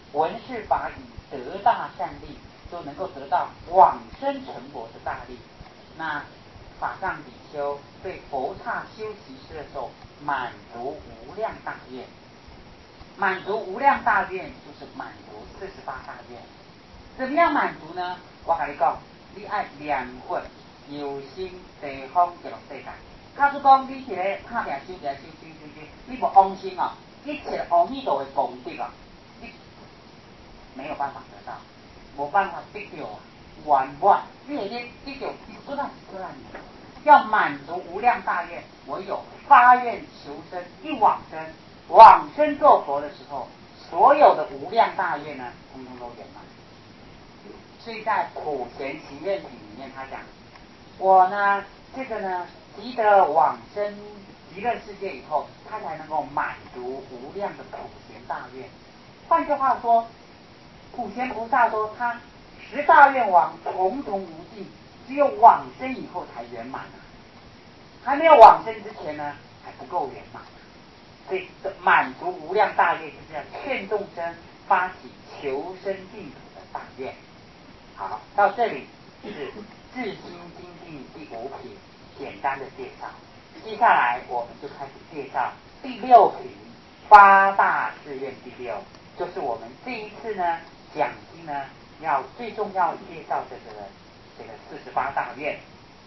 闻是法以得大善利，就能够得到往生成佛的大利。那法藏比丘对佛刹修习师的时候，满足无量大愿。满足无量大愿就是满足48大愿。怎么样满足呢？我跟你讲，你爱念佛有心地方极乐世界。假如讲你一个打拼修，你无往生哦，一切阿弥陀的功德啊，你没有办法得到，没办法得到圆满。你会得到一出来。要满足无量大愿，唯有发愿求生，一往生。往生做佛的时候，所有的无量大愿呢，通通都圆满。所以在普贤行愿品里面，他讲，我呢，这个呢，即得往生极乐世界以后，他才能够满足无量的普贤大愿。换句话说，普贤菩萨说，他10大愿王重重无尽，只有往生以后才圆满啊。还没有往生之前呢，还不够圆满。所以满足无量大愿，就是要劝众生发起求生净土的大愿。好，到这里是至心精进第5品简单的介绍。接下来我们就开始介绍第6品发大誓愿第6，就是我们这一次呢讲经呢要最重要介绍的这个48大愿。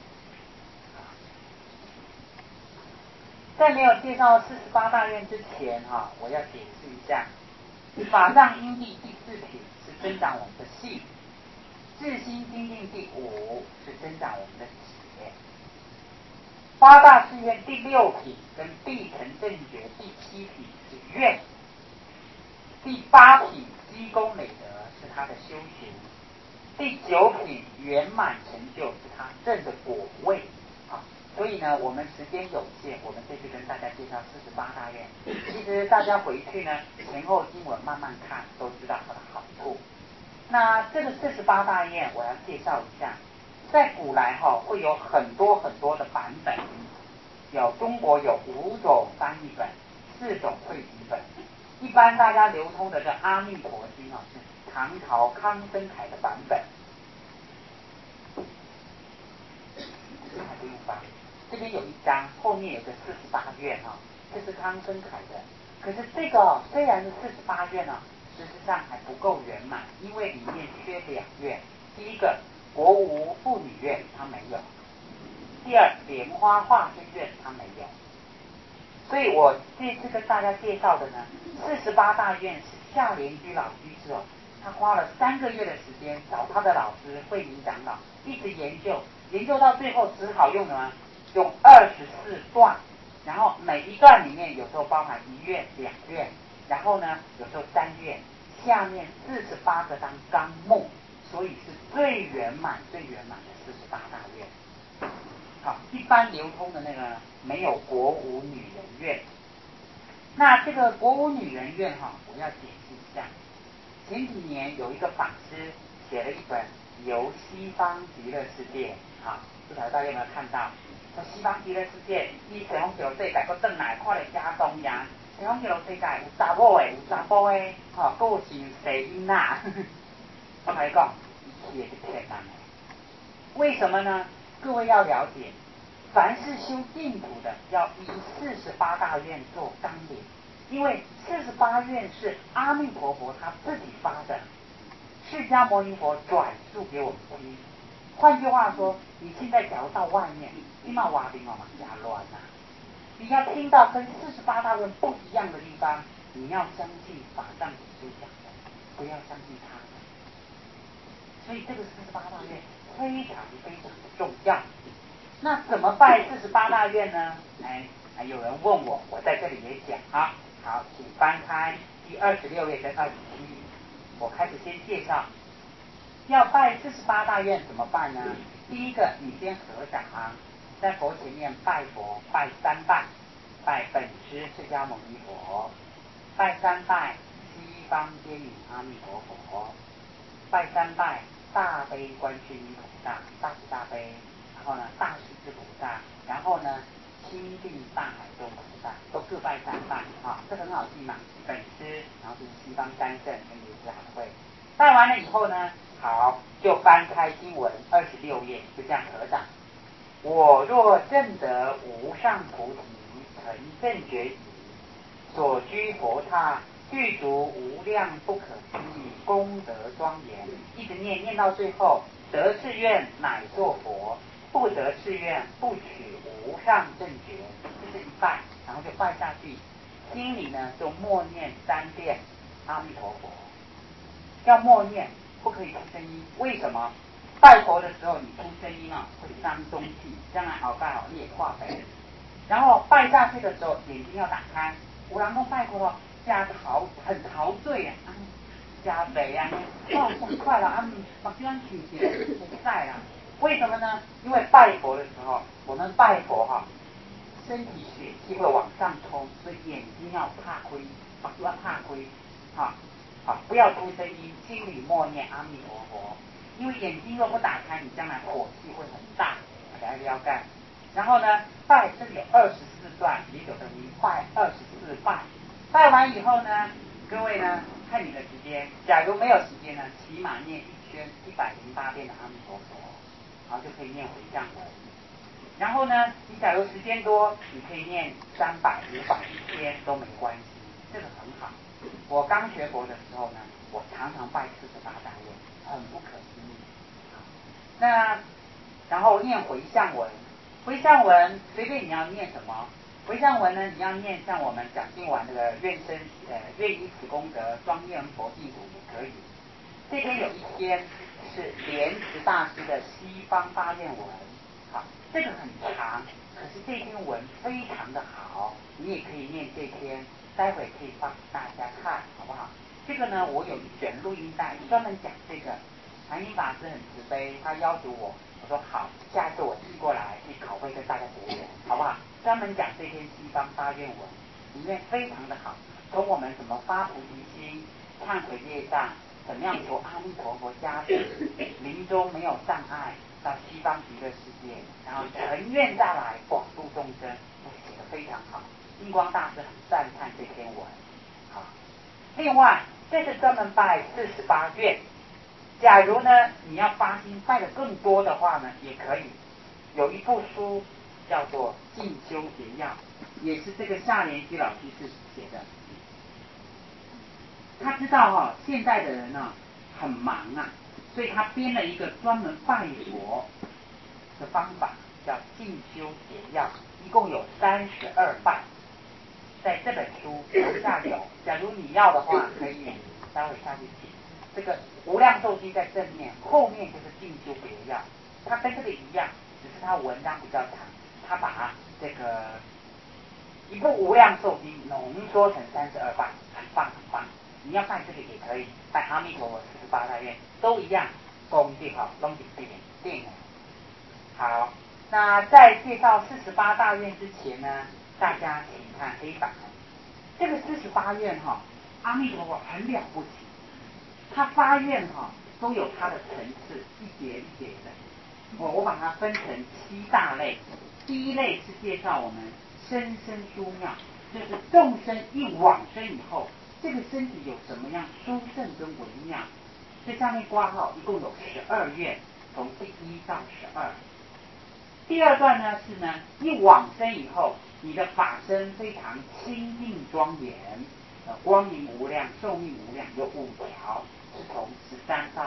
在没有介绍48大愿之前我要解释一下，法藏因地第4品是增长我们的信，至心精进第5是增长我们的解，发大誓愿第6品跟必成正觉第7品是愿，第8品积功累德是他的修行，第9品圆满成就是他证的果位。所以呢，我们时间有限，我们这次跟大家介绍48大愿。其实大家回去呢，前後经文慢慢看，都知道它的好处。那这个48大愿，我要介绍一下，在古来会有很多很多的版本，中国有5种翻译本，4种汇集本。一般大家流通的这《阿弥陀经》是唐朝康生凯的版本。还不用翻。这边有一章，后面有个48愿这是康生凯的。可是这个虽然是48愿实质上还不够圆满，因为里面缺2愿。第一个国无妇女愿，它没有；第二莲花化身愿，它没有。所以我这次跟大家介绍的呢，48大愿是夏莲居老居士他花了3个月的时间找他的老师慧明长老，一直研究到最后，只好用24段，然后每一段里面有时候包含1愿、2愿，然后呢有时候3愿，下面48个当纲目，所以是最圆满的48大愿。好，一般流通的那个没有国无女人愿。那这个国无女人愿我要解释一下。前几年有一个法师写了一本《游西方极乐世界》不晓得大家有没有看到？说西方极乐世界，伊西方极乐世界佫转来看了家东呀，西方极乐世界有查某的，有查甫的，佫有生细囡仔。我跟你讲，伊是骗人的。为什么呢？各位要了解，凡是修净土的，要以48大愿做纲领。因为48愿是阿弥陀佛他自己发的，释迦牟尼佛转述给我们听。换句话说，你现在假如到外面，你嘛外面嘛瞎乱你要听到跟48大愿不一样的地方，你要相信法藏比丘讲的，不要相信他的。所以这个48大愿非常非常的重要。那怎么拜48大愿呢？有人问我，我在这里也讲好，请翻开第26页跟27，我开始先介绍。要拜48大愿怎么拜呢？第一个，你先合掌在佛前面拜佛，拜3拜，拜本师释迦牟尼佛，拜3拜西方揭明阿弥陀佛，拜3拜大悲观世音菩萨，大慈大悲，然后呢大势至菩萨，然后呢清净大海中菩萨，都各拜3拜这很好记嘛。本师，然后后是西方三圣跟莲池海会。拜完了以后呢，好，就翻开经文26页，就这样合掌。我若证得无上菩提，成正觉已，所居佛刹，具足无量不可思议功德庄严。一直念到最后，得誓愿乃作佛，不得誓愿不取无上正觉。这是一拜，然后就拜下去，心里呢就默念3遍阿弥陀佛。要默念，不可以出声音。为什么？拜佛的时候你出声音啊，会伤中气，将来好拜好你也化肥。然后拜下去的时候，眼睛要打开。有人讲拜佛加很陶醉啊，加肥啊，快了啊，把这样曲线不在了。为什么呢？因为拜佛的时候，我们拜佛身体血气会往上冲，所以眼睛要怕亏，不要怕亏，不要出声音，心里默念阿弥陀佛。因为眼睛若不打开，你将来火气会很大，来了解。然后呢，拜这里有24段，也有等于拜24拜。拜完以后呢，各位呢看你的时间，假如没有时间呢，起码念108遍的阿弥陀佛，然后就可以念回向文。然后呢，你假如时间多，你可以念300、500、1000都没关系，这个很好。我刚学佛的时候呢，我常常拜48大愿，很不可思议。那然后念回向文，回向文随便你要念什么。回向文呢，你要念像我们讲经完这个愿以此功德庄严佛净土也可以。这边有一篇是莲池大师的西方发愿文，这个很长，可是这篇文非常的好，你也可以念这篇，待会可以帮大家看，好不好？这个呢，我有一卷录音带专门讲这个。禅音法师很慈悲，他要求我说好，下次我寄过来去考会跟大家结缘，好不好？专门讲这篇西方发愿文，里面非常的好，从我们怎么发菩提心、忏悔业障，怎么样求阿弥陀佛加持，临终没有障碍，到西方极乐世界，然后成愿再来广度众生，都写得非常好。印光大师很赞叹这篇文。另外，这是专门拜48愿。假如呢，你要发心拜的更多的话呢，也可以。有一部书叫做《进修节要》，也是这个夏莲居老居士写的。他知道现在的人很忙啊，所以他编了一个专门拜佛的方法，叫《进修节要》，一共有32拜。在这本书楼下有，假如你要的话，可以待会下去请。这个无量寿经在正面，后面就是进修别要，它跟这个一样，只是它文章比较长，它把这个一部无量寿经浓缩成32拜，很棒很棒。你要拜这个也可以，拜阿弥陀佛48大愿都一样，功德都是定的。好，那在介绍48大愿之前呢，大家请看黑板。这个48愿阿弥陀佛很了不起。他发愿都有他的层次，一节一节的。我把它分成7大类。第一类是介绍我们生生殊妙，就是众生一往生以后，这个身体有什么样殊胜跟微妙。这上面挂号一共有12愿，从第1到12。第二段呢是呢，一往生以后，你的法身非常清净庄严，光明无量，寿命无量，有5条。是从13到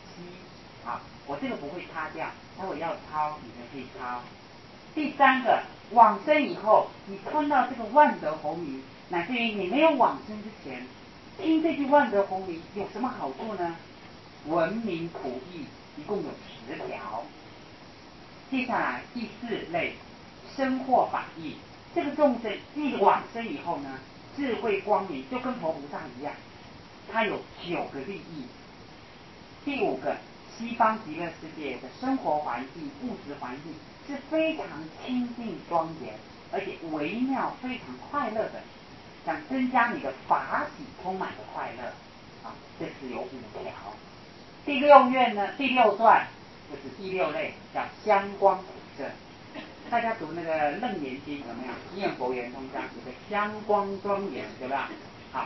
17，我这个不会擦掉，待会要抄你们可以抄。第3个，往生以后，你吞到这个万德洪名，乃至于你没有往生之前，听这句万德洪名有什么好处呢？闻名普益，一共有10条。接下来第4类，生获法益，这个众生一往生以后呢，智慧光明就跟佛菩萨一样。它有9个利益。第5个，西方极乐世界的生活环境、物质环境是非常清净庄严，而且微妙、非常快乐的，想增加你的法喜充满的快乐这是有5条。第6愿呢，第6段就是第6类，叫香光普摄。大家读那个楞严经有没有？念佛圆通章有个香光庄严，对吧？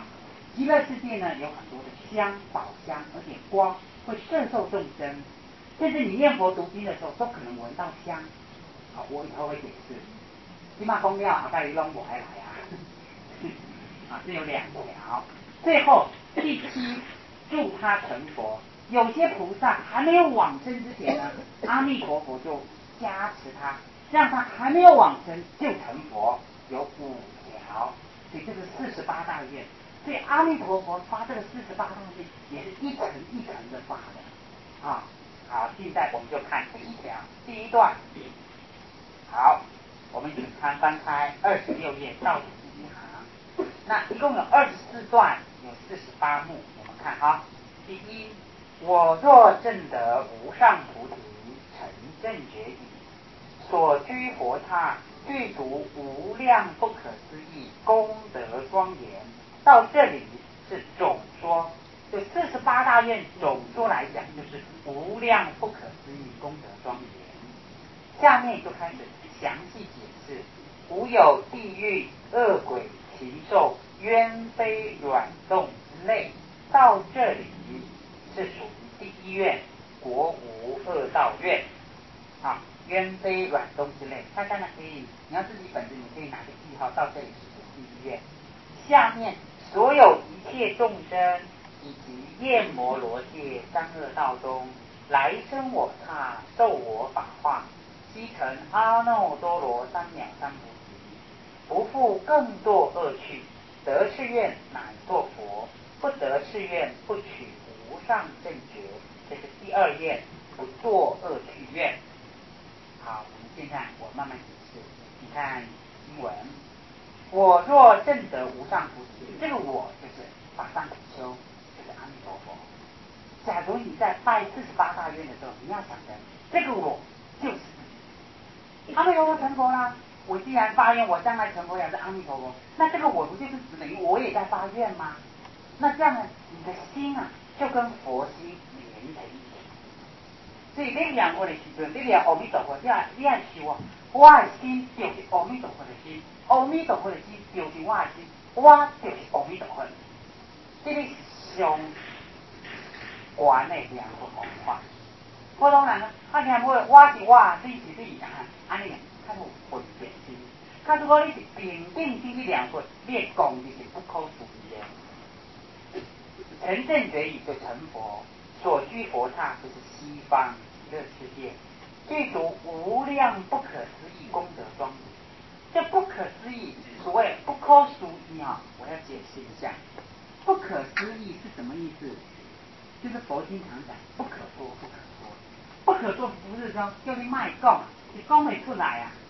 极乐世界呢有很多的香宝香，而且光会摄受众生，甚至你念佛读经的时候都可能闻到香。好，我以后会解释。起码公庙大概弄我还来啊。啊，这有2条。最后第7，助他成佛。有些菩萨还没有往生之前呢，阿弥陀佛就加持他，让他还没有往生就成佛。有5条，所以这是48大愿。所以阿弥陀佛发这个48大愿，也是一层一层的发的。啊，好，现在我们就看第1条，第1段。好，我们请看翻开26页倒数第1行。那一共有24段，有48幕。我们看哈，第1，我若证得无上菩提，成正觉已，所居佛刹，具足无量不可思议功德庄严。到这里是总说，就48大愿总说来讲，就是无量不可思议功德庄严。下面就开始详细解释，无有地狱、恶鬼、禽兽、冤非、软动之类。到这里是属于第1愿，国无恶道愿。啊，冤非、软动之类，大家呢可以，你要自己本子，你可以拿个记号，到这里是属于第1愿。下面所有一切众生以及焰摩罗界三恶道中，来生我刹，受我法化，悉成阿耨多罗三藐三菩提，不复更堕恶趣。得是愿乃作佛，不得是愿不取无上正觉。这是第2愿，不堕恶趣愿。好，我们现在我慢慢解释。你看经文，我若证得无上菩提，这个我就是法上比丘，就是阿弥陀佛。假如你在拜48大愿的时候，你要想的这个我就是自己。阿弥陀佛成佛啦，我既然发愿我将来成佛也是阿弥陀佛，那这个我不就是等于我也在发愿吗？那这样呢，你的心啊就跟佛心连成一体。所以你念佛的时阵，你念阿弥陀佛，你要想我的心就是阿弥陀佛的心，阿弥陀佛的心就是我的心，我就是阿弥陀佛。这个是上悬的念佛方法。普通人啊，念佛我是我，你是你，安尼较有分别心。假如果你是平定心去念佛，你的功力是不可思议的。成正觉已就成佛，所居佛刹就是西方极乐世界，具足无量不可思议功德庄严。这不可思议，所谓不可思议啊，我要解释一下，不可思议是什么意思？就是佛经常讲不可说，不可说，不可说不是说叫你卖讲，你讲不出来啊。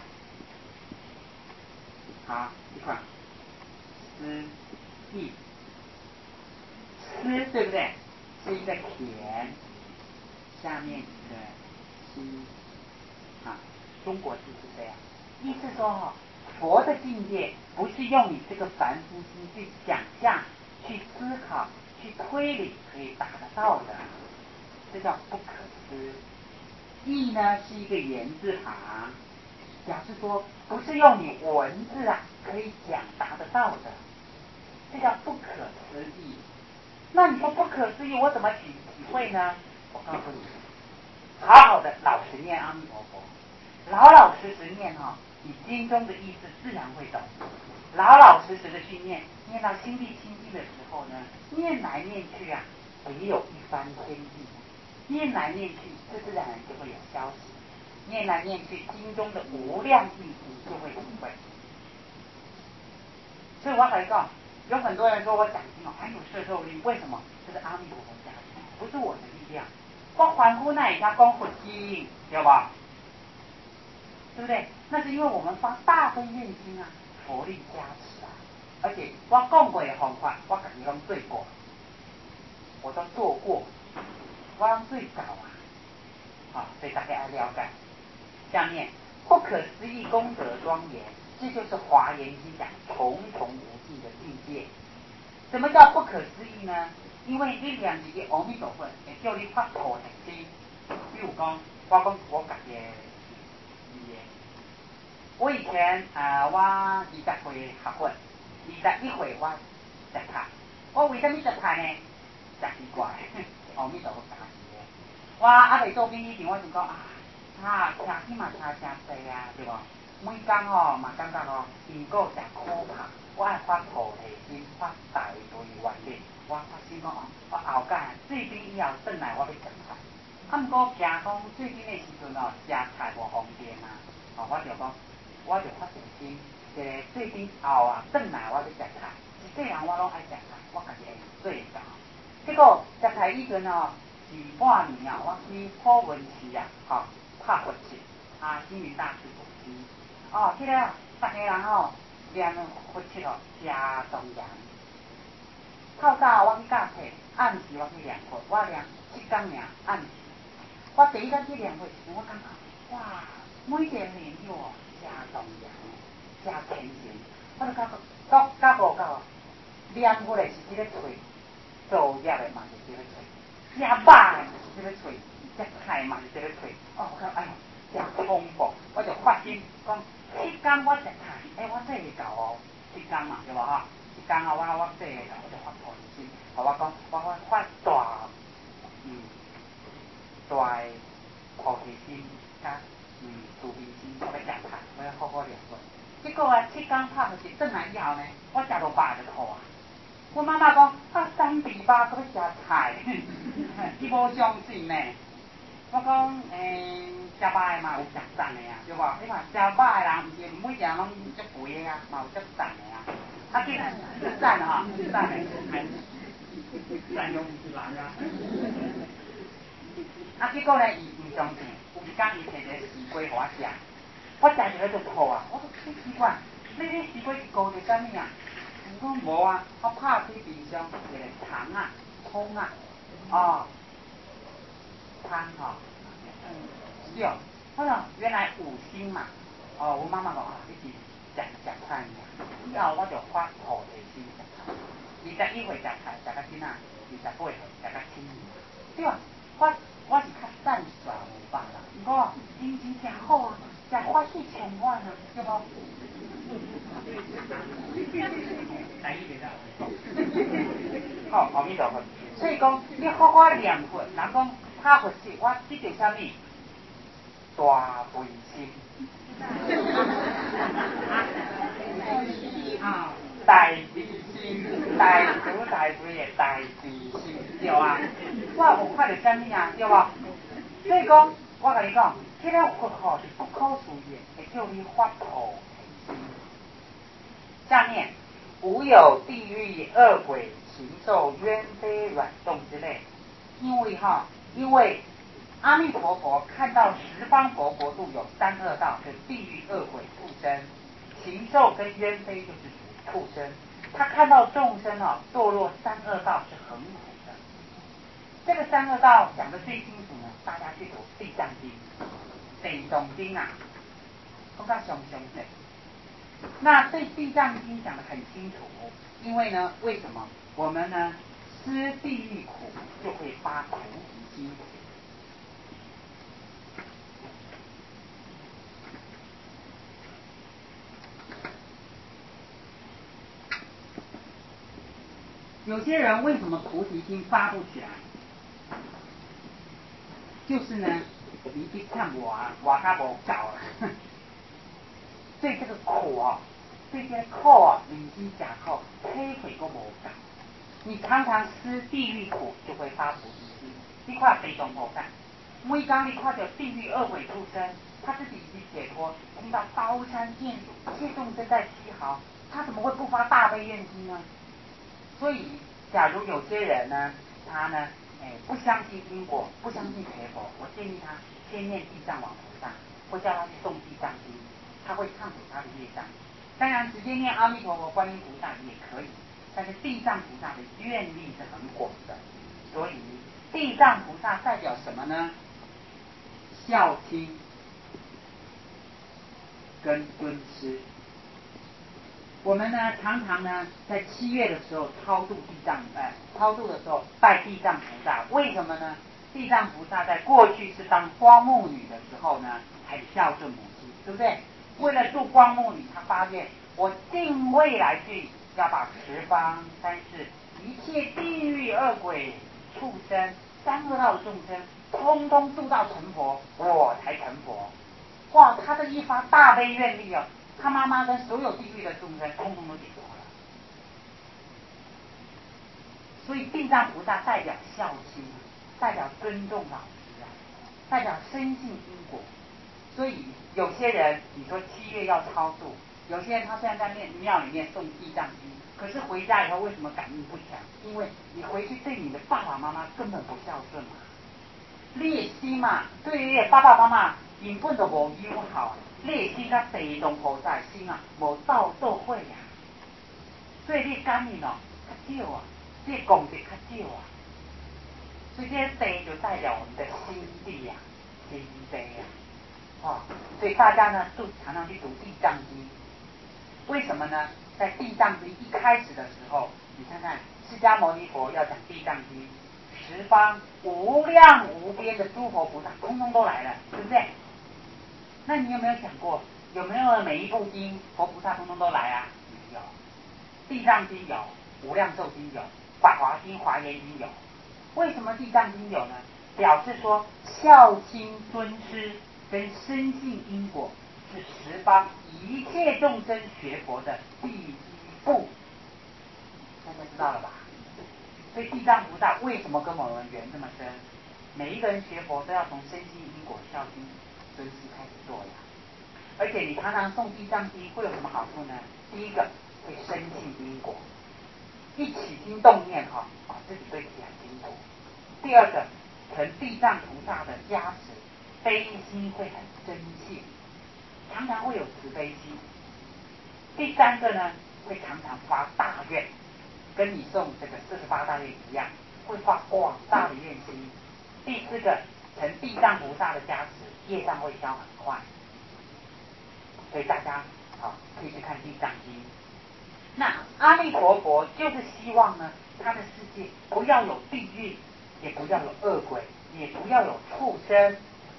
好，一块思意，思对不对？是一个田，下面一个心啊，中国字是这样。意思说佛的境界不是用你这个凡夫心去想象、去思考、去推理可以达得到的，这叫不可思。意呢是一个言字旁，表示说不是用你文字啊可以讲达得到的，这叫不可思议。那你说不可思议，我怎么体会呢？我告诉你，好好的老实念阿弥陀佛，老老实实念哈，你经中的意思自然会懂。老老实实的去念，念到心地清净的时候呢，念来念去啊，别有一番天意。念来念去，自自然然就会有消息。念来念去，经中的无量意义就会体会。所以我还讲，有很多人说我讲经很有摄受力，为什么？这是阿弥陀佛加持，不是我的力量。我凡夫那一家功夫经，对吧？对不对？那是因为我们发大悲愿心啊，佛力加持啊。而且我讲过的方法，我自己都做过，我都做过，我拢最高啊。好，所以大家要了解。下面不可思议功德庄严，这就是《华严经》讲重重无尽的境界。什么叫不可思议呢？因为你念一个阿弥陀佛，会叫你发菩提心。比如讲，我讲我自己的语言。我以前我20岁学佛，21岁我在读， 我为什么食菜呢？真奇怪，阿弥陀佛加持咧。我还未做兵以前，我就讲车去嘛车真济啊，对无？每工嘛感觉因果真可怕。我爱发菩提心，发大悲愿力。我发心讲我后届最近以后转来，我要食菜。毋过惊讲最近的时阵食菜无方便啊。我就讲，我就发定心，最近后转来我要食菜。一世人我拢爱食菜，我家己会做到。结果食菜以前是半年我去普文市拍佛节，星云大师佛寺。迄个逐个人念佛七吃东洋。透早我去教册，暗时我去念佛，我念7天尔暗时。我第一天去念佛时，我感觉哇，每一个念友真东洋，真虔诚。我就到念佛的是这个嘴，作业的嘛是这个嘴，食饱的嘛是这个嘴，食菜嘛是这个嘴。我讲哎呦，真恐怖！我就发心讲，7天我食菜，我这会到7天嘛对无7天我这会到，我就发菩提心，我讲我发大菩提心加慈悲心，我要食菜，我要好好念佛。结果7天拍佛节转来以后呢，我食到饱就吐啊！我妈妈讲3比8，搁要食菜，伊无相信呢。我讲食饱的嘛有食赞的对无？你看食饱的人，毋是每个人拢足肥的嘛有足赞的结赞赞的，赞用是人结果呢，伊毋相信，有一天伊摕一个西瓜互我食，我食一个就吐啊！我说奇怪，你西瓜是糊着啥物啊？伊讲无我拍开冰箱一个葱对，我讲原来5星嘛，我妈妈讲你是食菜尔，以后我就发菩提心食菜。21岁食菜，食到今28岁食到7年，对啊，我是较赞爽有办啦，不过心情真好真欢喜充满对无？阿弥陀佛。所以讲，你好好念佛，人讲拍佛节，我得到啥物？大悲心。大悲心，大慈大悲的大悲心，对啊。我有看到啥物对无？所以讲，我甲你讲，这个佛是不可思议，会叫你发菩提心。下面无有地狱恶鬼禽兽冤非软动之类，因为阿弥陀佛看到十方佛国度有三恶道，就是地狱恶鬼畜生，禽兽跟冤非就是属于畜生。他看到众生堕落三恶道是很苦的。这个三恶道讲得最清楚呢，大家去读《地藏经》、《地藏经》我讲详细。那对《地藏经》讲得很清楚，因为呢，为什么我们呢吃地狱苦就会发菩提心？有些人为什么菩提心发不起来？就是呢，你去看我较无够了，对这个苦对这个苦人生真苦，体会都无够。你常常吃地狱苦，就会发菩提心。你看地藏菩萨，每当你看到地狱恶鬼畜生，他自己已经解脱，听到刀山剑斧，一切众生在西嚎，他怎么会不发大悲愿心呢？所以，假如有些人呢，他呢，不相信因果，不相信学佛，我建议他先念地藏王菩萨，或叫他去诵地藏经，他会忏悔他的业障。当然，直接念阿弥陀佛、观音菩萨也可以，但是地藏菩萨的愿力是很广的，所以地藏菩萨代表什么呢？孝亲跟尊师。我们呢，常常呢，在7月的时候超度的时候拜地藏菩萨，为什么呢？地藏菩萨在过去是当光目女的时候呢，很孝顺母亲，对不对？为了度光目女，她发愿，我尽未来去要把十方三世一切地狱恶鬼、畜生、三恶道的众生，通通度到成佛，我才成佛。哇，他这一发大悲愿力哦，他妈妈跟所有地狱的众生，通通都解脱了。所以地藏菩萨代表孝心，代表尊重老师啊，代表深信因果。所以有些人，你说7月要超度，有些人他虽然在庙里面诵地藏经，可是回家以后为什么感应不强？因为你回去对你的爸爸妈妈根本不孝顺嘛，你的心嘛，对你的爸爸妈妈原本就无友好，你的心甲地藏菩萨的心啊，无到做伙啊，所以你感应哦较少啊，你的功德较少啊，所以这个地就代表我们的心地啊，心地啊。所以大家呢都常常去读地藏经，为什么呢？在地藏经一开始的时候，你看看释迦牟尼佛要讲地藏经，十方无量无边的诸佛菩萨通通都来了，对不对？那你有没有想过，有没有每一部经佛菩萨通通都来啊？没有。地藏经有，无量寿经有，法华经、华严经有。为什么地藏经有呢？表示说孝亲尊师跟深信因果是十方一切众生学佛的第一步，大家知道了吧？所以地藏菩萨为什么跟我们缘这么深？每一个人学佛都要从深信因果、孝心尊师开始做呀。而且你常常诵地藏经会有什么好处呢？第一个会深信因果，一起心动念自己对自己很清楚。第二个，成地藏菩萨的加持，悲心会很真切，常常会有慈悲心。第三个呢，会常常发大愿，跟你诵这个48大愿一样，会发广大的愿心。第四个，成地藏菩萨的加持，业障会消很快。所以大家可以去看地藏经。那阿弥陀佛就是希望呢，他的世界不要有地狱，也不要有恶鬼，也不要有畜生，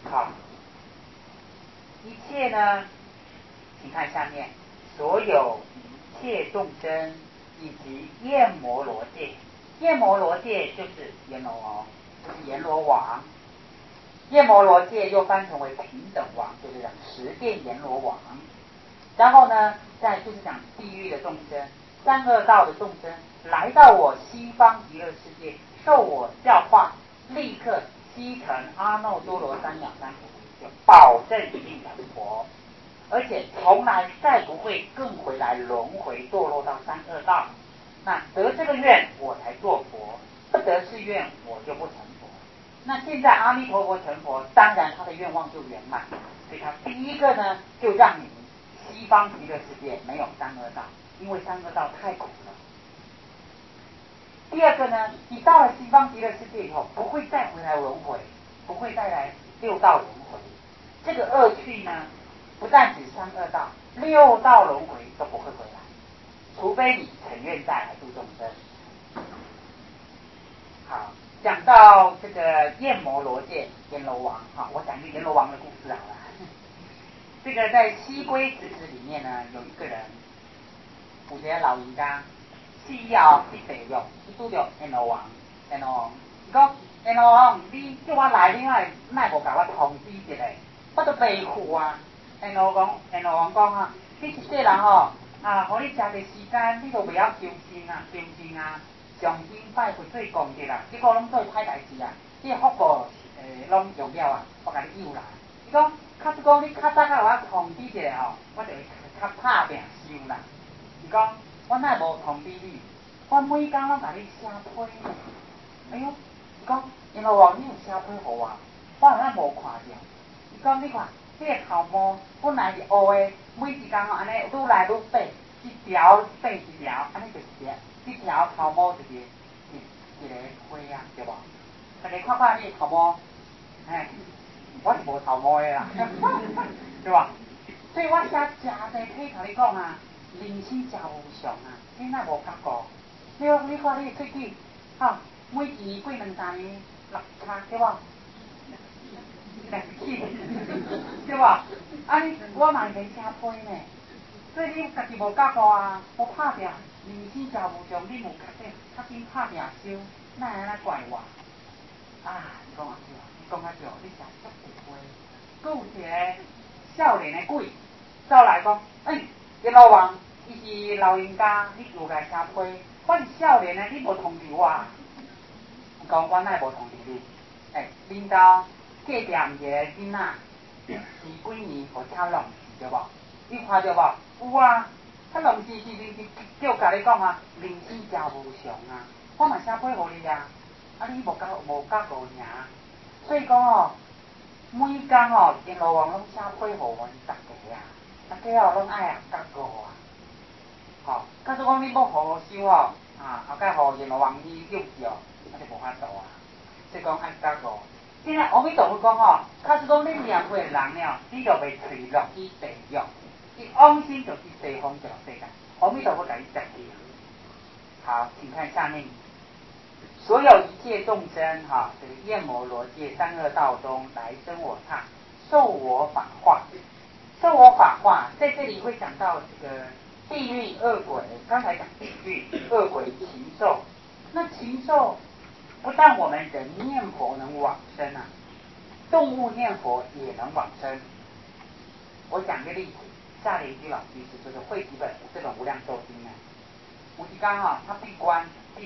一切呢，请看下面，所有一切众生以及焰摩罗界，焰摩罗界就是阎罗王，就是阎罗王。焰摩罗界又翻成为平等王，就是讲十殿阎罗王。然后呢，再就是讲地狱的众生、三恶道的众生，来到我西方极乐世界，受我教化，立刻悉成阿耨多罗三藐三菩提，就保证一定成佛，而且从来再不会更回来轮回堕落到三恶道。那得这个愿，我才做佛；不得是愿，我就不成佛。那现在阿弥陀佛成佛，当然他的愿望就圆满。所以他第一个呢，就让你西方极乐世界没有三恶道，因为三恶道太苦了。第二个呢，你到了西方极乐世界以后，不会再回来轮回，不会再来六道轮回。这个恶趣呢，不但只三恶道，六道轮回都不会回来，除非你承愿再来度众生。好，讲到这个焰摩罗界阎罗王，我讲一个阎罗王的故事好了。这个在西归直子里面呢，有一个人，有一个老人家，死后去地狱，去拄着阎罗王，阎罗王，伊讲阎罗王，你叫我来，你哪无甲我通知一下？我都袂赴啊。阎罗王讲你一世人互你食个时间，你都袂晓求神啊，上心拜佛做功德啦，结果拢做歹代志啊，你福报拢用了啊，我甲你有啦。伊讲，假使讲你较早甲我通知一下我就会较拍拼收啦。伊讲，我哪无通知你？我每工拢甲你写批呢。哎呦，伊讲，阎罗王，你有写批互我？我哪无看着？伊讲，你看，这个头毛本来是乌的，每一工安尼愈来愈白，一条白一条，安尼就是一条头毛就是一个花啊，对无？大家看看你头毛，我是无头毛的啦，对吧？所以我写真侪批甲你讲啊，人生真无常啊，你哪无觉过？你看你喙齿，每一年过2-3年落差，对无？对无？你我嘛是袂写批呢，所以你家己无觉过啊，无拍拼。 人生真无常，你无较紧拍拼收，哪会安尼怪我？啊，你讲啊对，你讲啊对，你真足有话。佫有一个少年的鬼走来讲，阎罗王，伊是老人家，你有来请批，我是少年的，你无通知我。讲我哪会无通知你？恁兜隔壁一个囡仔，前几年互车弄死对无？你看着无？有啊，他弄死是叫甲你讲啊，人生真无常啊，我嘛写批互你啊，你无甲无赢，所以讲哦，每工哦，阎罗王拢写批互阮逐个啊，大家哦拢爱甲过啊，假使讲你要好好修哦，后盖互阎罗王去救去哦，就无法度啊。所以讲爱甲过。现在阿弥陀佛讲哦，假使讲你念佛的人了，你就袂坠落去地狱，你往生就去西方极乐世界。阿弥陀佛甲你讲的。好，请看下面，所有一切众生这个焰摩罗界三恶道中来生我刹，受我法化。受我法化，在这里会讲到这个地狱恶鬼。刚才讲地狱恶鬼禽兽，那禽兽不但我们人念佛能往生啊，动物念佛也能往生。我讲个例子，夏莲居老居士就是汇几本这种无量寿经啊。有一天他闭关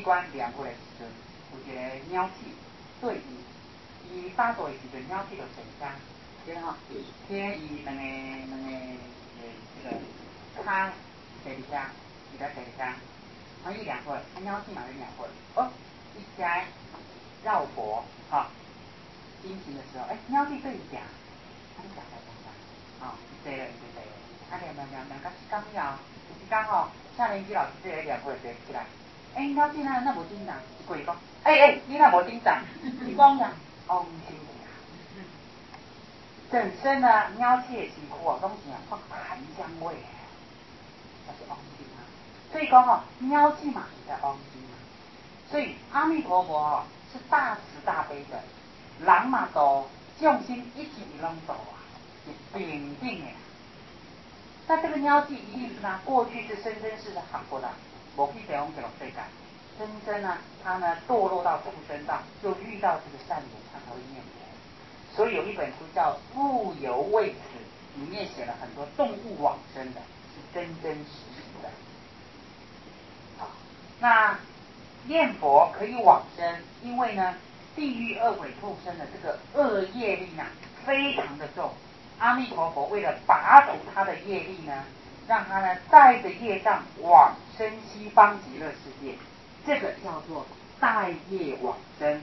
2过的时阵，有一个鸟鼠对伊打坐的时阵，鸟鼠就成家，对贴伊两个这个骹在底下，伊在底下，伊2会，鸟鼠嘛是2会，一家绕佛进行的时候，鸟鼠对伊讲，讲，对了，念到时间了，有时间夏莲居老师这个2会就起来，鸟鼠那无紧张，一过讲，你那无紧张，你讲呀，往生呀。整身呢，鸟鼠的身躯拢是发檀香味，那是往生啊。所以讲鸟鼠嘛是在往生啊。所以阿弥陀佛是大慈大悲的，人嘛度，众生一起拢度啊，是平等的。那这个鸟鼠一定是他过去是生世的好过的，无去西方极乐世界，真正呢，他呢堕落到畜生道，就遇到这个善人，他才会念佛。所以有一本书叫《复犹未死》，里面写了很多动物往生的，是真真实实的。好，那念佛可以往生，因为呢，地狱恶鬼畜生的这个恶业力呢，非常的重。阿弥陀佛为了拔除他的业力呢，让他呢带着业障往生西方极乐世界，这个叫做带业往生，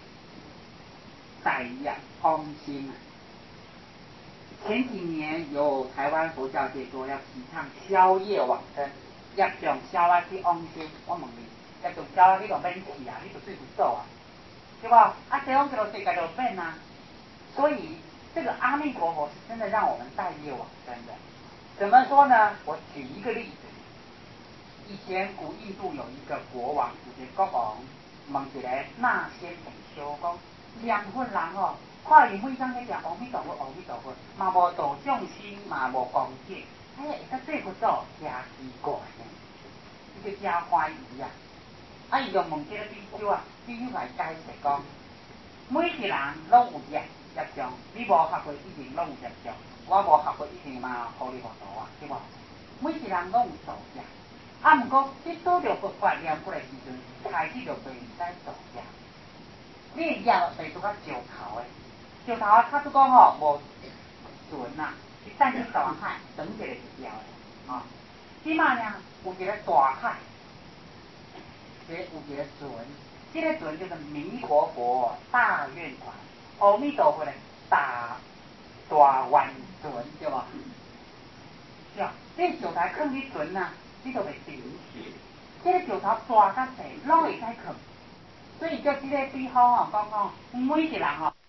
带业往生啊。前几年有台湾佛教界说要提倡消业往生，要用消啊去往生。我问你，要用消啊，你就免去啊，你就对不走啊，对吧？西方极乐世界就免啊。所以这个阿弥陀佛是真的让我们带业往生的。怎么说呢？我举一个例子。以前古印度有一个国王，有一个国王问一个那仙同修讲，两份人看伊每天在讲阿弥陀佛，阿弥陀佛，嘛无度众生，嘛无功德，会甲做佛祖，真奇怪呢，伊就真怀疑啊。伊就问这个比丘啊，比丘来解释讲，每一个人拢有业障，你无学过一定拢有业障，我无学过一定嘛糊里糊涂啊，对无？每一个人拢有造业，毋过你拄着佛法念佛的时阵，开始就袂使造业。你的业袂拄到石头的，石头啊，假使讲无船啊，你等去大海，长一个就掉的即卖呢有一个大海，有一个船，这个船就是弥陀佛大愿船，阿弥陀佛的大愿船，对吧？对啊，这石头放伫船啊，你就袂沉去。这个石头大甲细，拢会使放。所以叫这个比方讲每一个人